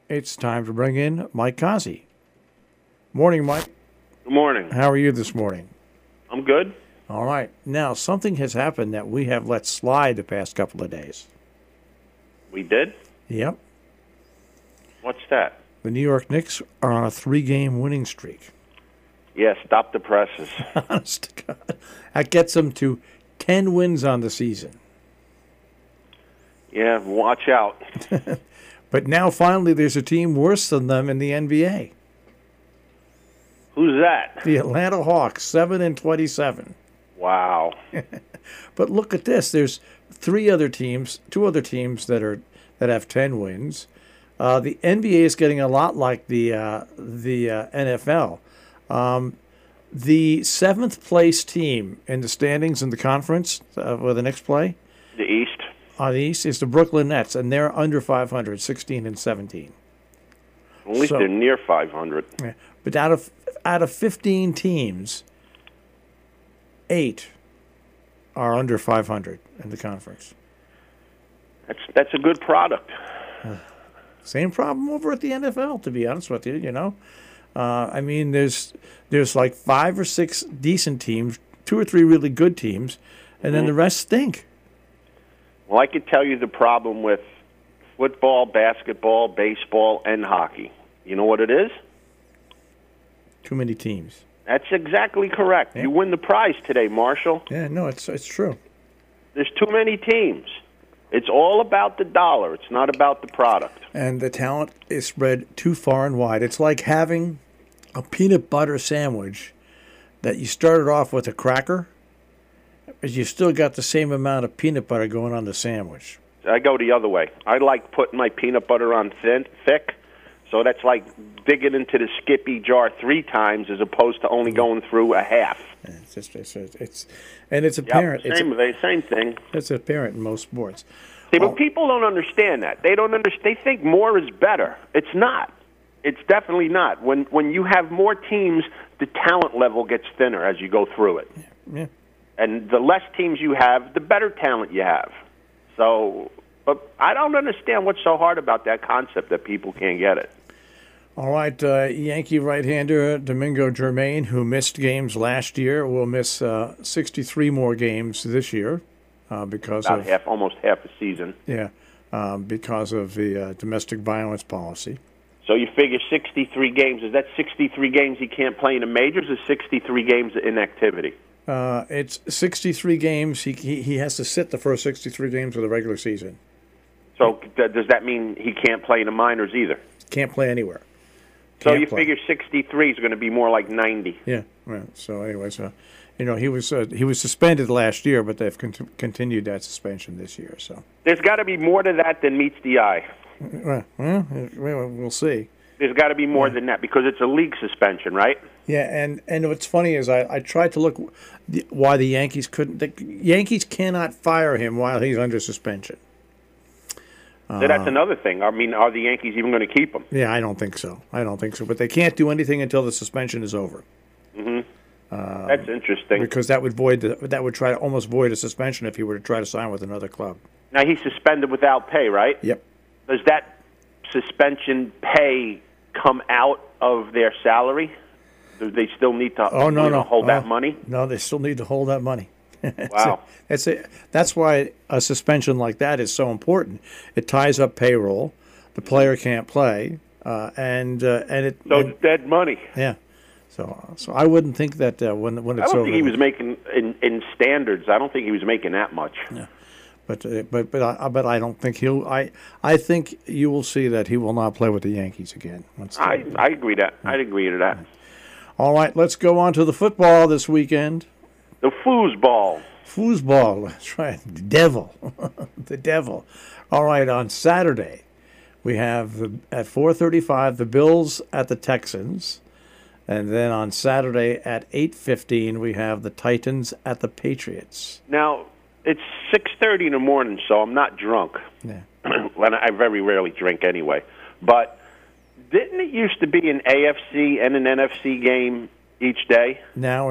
It's time to bring in Mike Kazi. Morning, Mike. Good morning. How are you this morning? I'm good. All right. Now, something has happened that we have let slide the past couple of days. We did? Yep. What's that? The New York Knicks are on a 3-game winning streak. Yeah, stop the presses. Honest to God. That gets them to 10 wins on the season. Yeah, watch out. But now, finally, there's a team worse than them in the NBA. Who's that? The Atlanta Hawks, 7-27. Wow. But look at this. There's two other teams that have 10 wins. The NBA is getting a lot like the NFL. The seventh place team in the standings in the conference where the Knicks play, The East. the East, is the Brooklyn Nets, and they're under 500, 16-17. At least So- they're near 500. Yeah. But out of 15 teams, 8 are under 500 in the conference. That's a good product. Same problem over at the NFL, to be honest with you. You know, I mean, there's like 5 or 6 decent teams, 2 or 3 really good teams, and then the rest stink. Well, I could tell you the problem with football, basketball, baseball, and hockey. You know what it is? Too many teams. That's exactly correct. Yeah. You win the prize today, Marshall. Yeah, no, it's true. There's too many teams. It's all about the dollar. It's not about the product. And the talent is spread too far and wide. It's like having a peanut butter sandwich that you started off with a cracker, but you still got the same amount of peanut butter going on the sandwich. I go the other way. I like putting my peanut butter on thick, so that's like digging into the Skippy jar 3 times as opposed to only going through a half. It's apparent. Same thing. It's apparent in most sports. See, but people don't understand that. They don't understand. They think more is better. It's not. It's definitely not. When you have more teams, the talent level gets thinner as you go through it. Yeah. And the less teams you have, the better talent you have. So, but I don't understand what's so hard about that concept that people can't get it. All right, Yankee right-hander Domingo Germain, who missed games last year, will miss 63 more games this year because of almost half a season. Yeah, because of the domestic violence policy. So you figure 63 games. Is that 63 games he can't play in the majors, or 63 games of inactivity? It's 63 games. He has to sit the first 63 games of the regular season. So does that mean he can't play in the minors either? Can't play anywhere. So you figure 63 is going to be more like 90. Yeah. Right. So anyway, he was suspended last year, but they've continued that suspension this year. So there's got to be more to that than meets the eye. Well, we'll see. There's got to be more than that because it's a league suspension, right? Yeah, and what's funny is I tried to look why the Yankees couldn't. The Yankees cannot fire him while he's under suspension. So that's another thing. I mean, are the Yankees even going to keep him? Yeah, I don't think so. But they can't do anything until the suspension is over. Mm-hmm. That's interesting. Because that would try to almost void a suspension if he were to try to sign with another club. Now he's suspended without pay, right? Yep. Does that suspension pay come out of their salary? Do they still need to hold that money? No, they still need to hold that money. Wow. That's why a suspension like that is so important. It ties up payroll. The player can't play, and it's dead money. Yeah. So I wouldn't think that when it's over. I don't think he was making in standards. I don't think he was making that much. Yeah. But I don't think he'll. I think you will see that he will not play with the Yankees again. I agree that. I'd agree to that. All right, let's go on to the football this weekend. The foosball. Foosball, that's right. The devil. The devil. All right, on Saturday, we have at 4:35 the Bills at the Texans. And then on Saturday at 8:15 we have the Titans at the Patriots. Now, it's 6:30 in the morning, so I'm not drunk. Yeah. Well, I very rarely drink anyway. But didn't it used to be an AFC and an NFC game each day? Now it's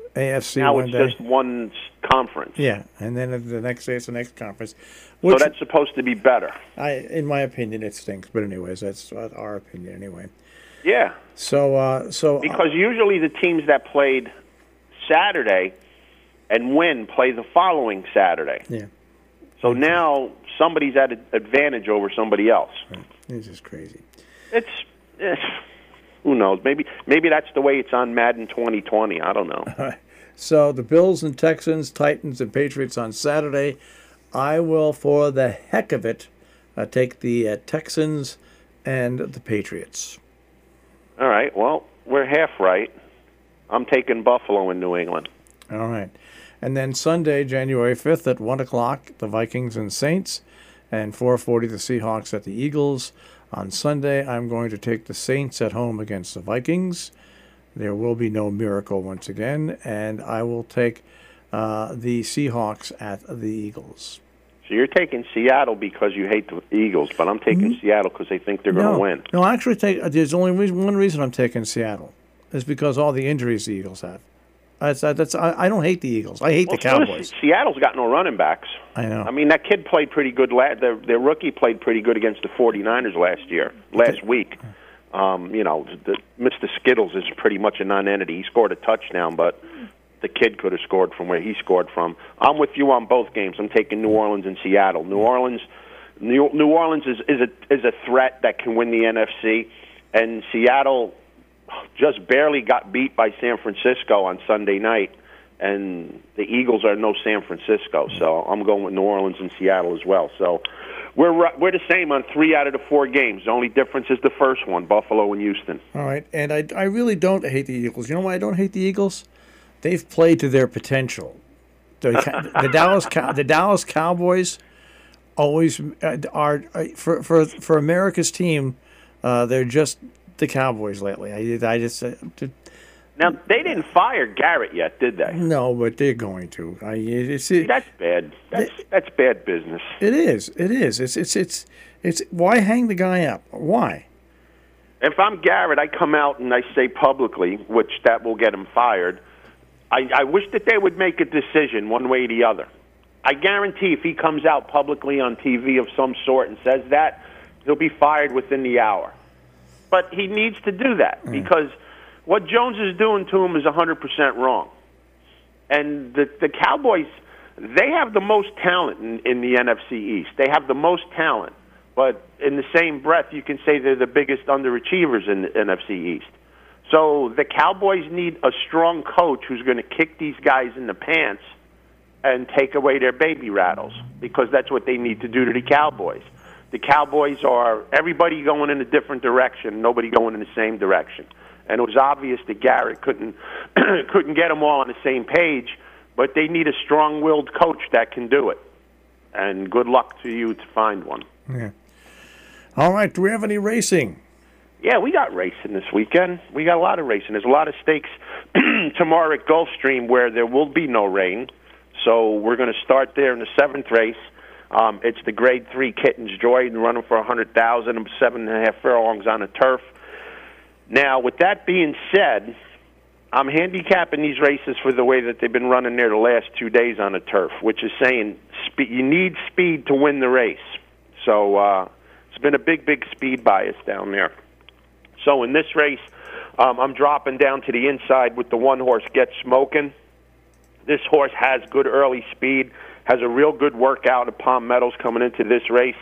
AFC now one it's day. just one conference. Yeah, and then the next day it's the next conference. So that's supposed to be better. In my opinion, it stinks. But anyways, that's our opinion anyway. Yeah. So because usually the teams that played Saturday and win play the following Saturday. Yeah. So now somebody's at an advantage over somebody else. Right. This is crazy. It's who knows? Maybe that's the way it's on Madden 2020. I don't know. So the Bills and Texans, Titans and Patriots on Saturday. I will, for the heck of it, take the Texans and the Patriots. All right. Well, we're half right. I'm taking Buffalo in New England. All right. And then Sunday, January 5th at 1 o'clock, the Vikings and Saints, and 4:40 the Seahawks at the Eagles. On Sunday, I'm going to take the Saints at home against the Vikings. There will be no miracle once again, and I will take the Seahawks at the Eagles. So you're taking Seattle because you hate the Eagles, but I'm taking Seattle because they think they're going to win. No, actually, there's only one reason I'm taking Seattle. Is because all the injuries the Eagles have. I don't hate the Eagles. I hate the Cowboys. Seattle's got no running backs. I know. I mean, that kid played pretty good. Their rookie played pretty good against the 49ers last week. Mr. Skittles is pretty much a non-entity. He scored a touchdown, but the kid could have scored from where he scored from. I'm with you on both games. I'm taking New Orleans and Seattle. New Orleans is a threat that can win the NFC, and Seattle just barely got beat by San Francisco on Sunday night, and the Eagles are no San Francisco, so I'm going with New Orleans and Seattle as well. So we're the same on 3 out of the 4 games. The only difference is the first one, Buffalo and Houston. All right, and I really don't hate the Eagles. You know why I don't hate the Eagles? They've played to their potential. The Dallas Cowboys always are for America's team. They're just the Cowboys lately. I just now they didn't fire Garrett yet, did they? No, but they're going to. That's bad. That's bad business. It is. It's why hang the guy up? Why? If I'm Garrett, I come out and I say publicly, which that will get him fired. I wish that they would make a decision one way or the other. I guarantee if he comes out publicly on TV of some sort and says that, he'll be fired within the hour. But he needs to do that because what Jones is doing to him is 100% wrong. And the Cowboys, they have the most talent in the NFC East. They have the most talent. But in the same breath, you can say they're the biggest underachievers in the NFC East. So the Cowboys need a strong coach who's going to kick these guys in the pants and take away their baby rattles because that's what they need to do to the Cowboys. The Cowboys are everybody going in a different direction, nobody going in the same direction. And it was obvious that Garrett couldn't get them all on the same page, but they need a strong-willed coach that can do it. And good luck to you to find one. Yeah. All right, do we have any racing? Yeah, we got racing this weekend. We got a lot of racing. There's a lot of stakes tomorrow at Gulfstream where there will be no rain. So we're going to start there in the 7th race. It's the Grade 3 Kitten's Joy running for $100,000 and 7.5 furlongs on a turf. Now, with that being said, I'm handicapping these races for the way that they've been running there the last 2 days on a turf, which is saying you need speed to win the race. So it's been a big speed bias down there. So in this race, I'm dropping down to the inside with the 1-horse Get Smokin'. This horse has good early speed, has a real good workout at Palm Meadows coming into this race.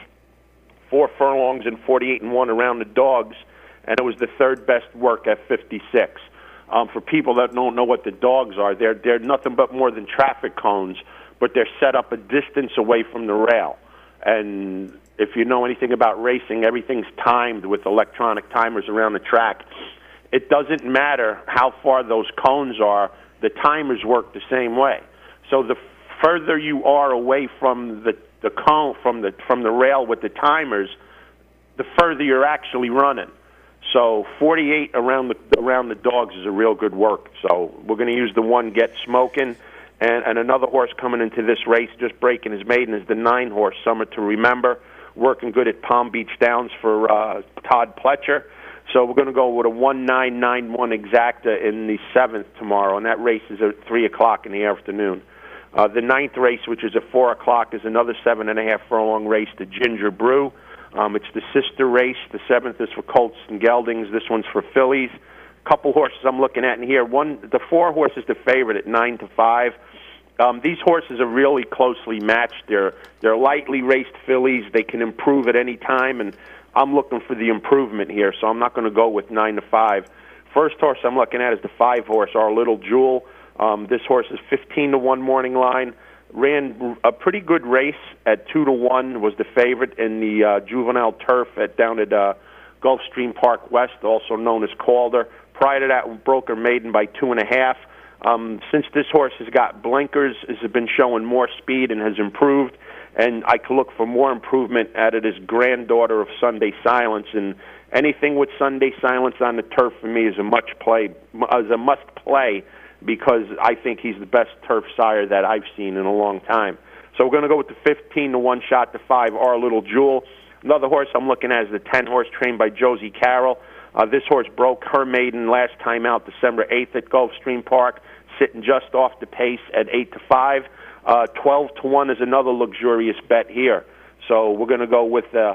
4 furlongs and 48-1 around the dogs, and it was the 3rd best work at 56. For people that don't know what the dogs are, they're nothing but more than traffic cones, but they're set up a distance away from the rail. And if you know anything about racing, everything's timed with electronic timers around the track. It doesn't matter how far those cones are, the timers work the same way. So the further you are away from the cone, from the rail with the timers, the further you're actually running. So 48 around the dogs is a real good work. So we're going to use the 1 Get Smokin'. And another horse coming into this race, just breaking his maiden, is the 9-horse Summer to Remember, working good at Palm Beach Downs for Todd Pletcher. So we're going to go with a 1991 exacta in the 7th tomorrow, and that race is at 3 o'clock in the afternoon. The 9th race, which is at 4 o'clock, is another 7.5 furlong race, the Ginger Brew. It's the sister race. The 7th is for Colts and Geldings. This one's for fillies. Couple horses I'm looking at in here. The 4 horse is the favorite at 9-5. These horses are really closely matched. They're lightly raced fillies. They can improve at any time, and I'm looking for the improvement here, so I'm not going to go with 9-5. First horse I'm looking at is the 5 horse, Our Little Jewel. This horse is 15-1 morning line. Ran a pretty good race at 2-1. Was the favorite in the juvenile turf down at Gulfstream Park West, also known as Calder. Prior to that, broke her maiden by 2.5. Since this horse has got blinkers, has been showing more speed and has improved. And I could look for more improvement out of this granddaughter of Sunday Silence. And anything with Sunday Silence on the turf for me is a must play, because I think he's the best turf sire that I've seen in a long time. So we're going to go with the 15-1 shot to 5, Our Little Jewel. Another horse I'm looking at is the 10 horse trained by Josie Carroll. This horse broke her maiden last time out December 8th at Gulfstream Park, sitting just off the pace at 8-5. 12-1 is another luxurious bet here. So we're going to go with a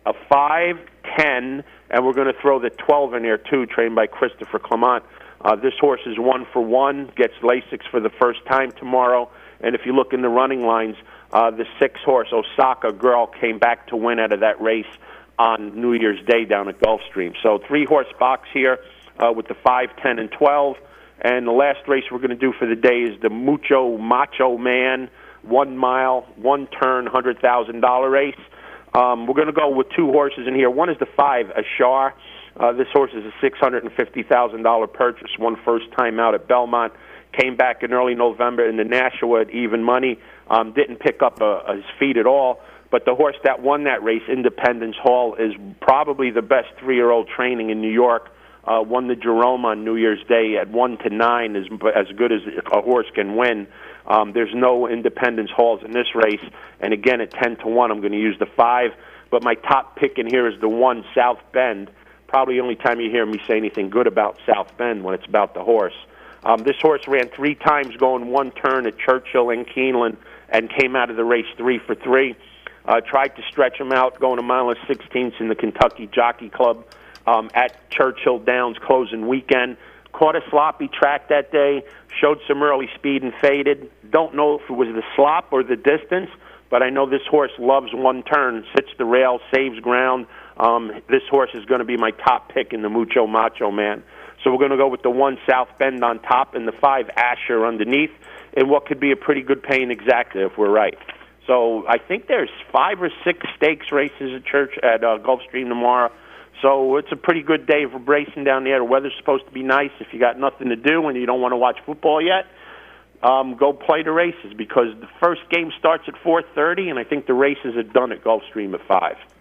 5, 10, and we're going to throw the 12 in there too, trained by Christopher Clement. This horse is 1-for-1, gets Lasix for the first time tomorrow. And if you look in the running lines, the 6 horse Osaka Girl came back to win out of that race on New Year's Day down at Gulfstream. So 3 horse box here with the 5, 10, and 12. And the last race we're going to do for the day is the Mucho Macho Man 1 mile, 1 turn, $100,000 race. We're going to go with 2 horses in here. One is the 5, Ashar. This horse is a $650,000 purchase, won first time out at Belmont. Came back in early November in the Nashua at even money. Didn't pick up his feet at all. But the horse that won that race, Independence Hall, is probably the best 3-year-old training in New York. Won the Jerome on New Year's Day at 1-9, is as good as a horse can win. There's no Independence Halls in this race. And again, at 10-1, I'm going to use the 5. But my top pick in here is the 1, South Bend. Probably the only time you hear me say anything good about South Bend when it's about the horse. This horse ran 3 times going 1 turn at Churchill and Keeneland and came out of the race 3-for-3. Tried to stretch him out, going 1 mile and 16ths in the Kentucky Jockey Club at Churchill Downs closing weekend. Caught a sloppy track that day, showed some early speed and faded. Don't know if it was the slop or the distance, but I know this horse loves 1 turn, sits the rail, saves ground. This horse is going to be my top pick in the Mucho Macho Man. So we're going to go with the 1, South Bend on top, and the 5, Asher underneath, in what could be a pretty good paying exacta if we're right. So I think there's 5 or 6 stakes races at Gulfstream tomorrow. So it's a pretty good day for racing down there. The weather's supposed to be nice. If you got nothing to do and you don't want to watch football yet, go play the races, because the first game starts at 4:30, and I think the races are done at Gulfstream at 5.